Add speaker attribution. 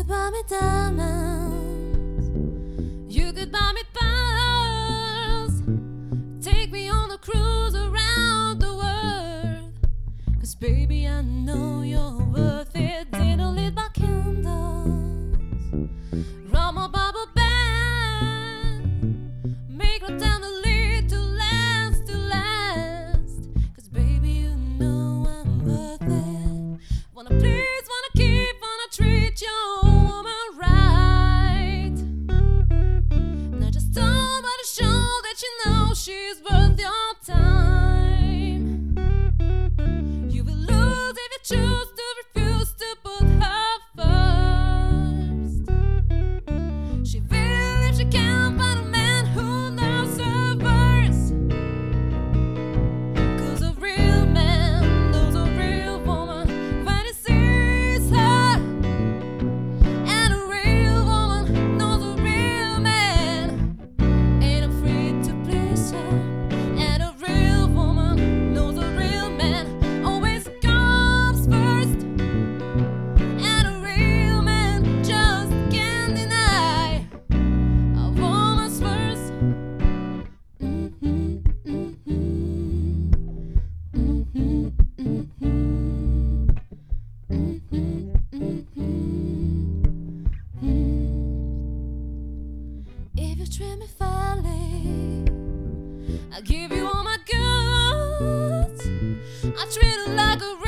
Speaker 1: could buy me diamonds, you could buy me pearls, take me on a cruise around the world. 'Cause baby, I know you're worth it. Dinner lit by candles, rum or bubble bath, make love down the lid to last, to last. 'Cause baby, you know I'm worth it. Wanna please, wanna keep, wanna treat your woman right. Now just somebody show that you know she's worth your time. You will lose if you choose to refuse to put her first. She will if she can't find a man who knows her worst. 'Cause a real man knows a real woman when he sees her, and a real woman knows a real man ain't afraid to please her. And a real woman knows a real man always comes first. And a real man just can't deny a woman's worth. If you treat me fairly, I give you all my goods. I treat her like a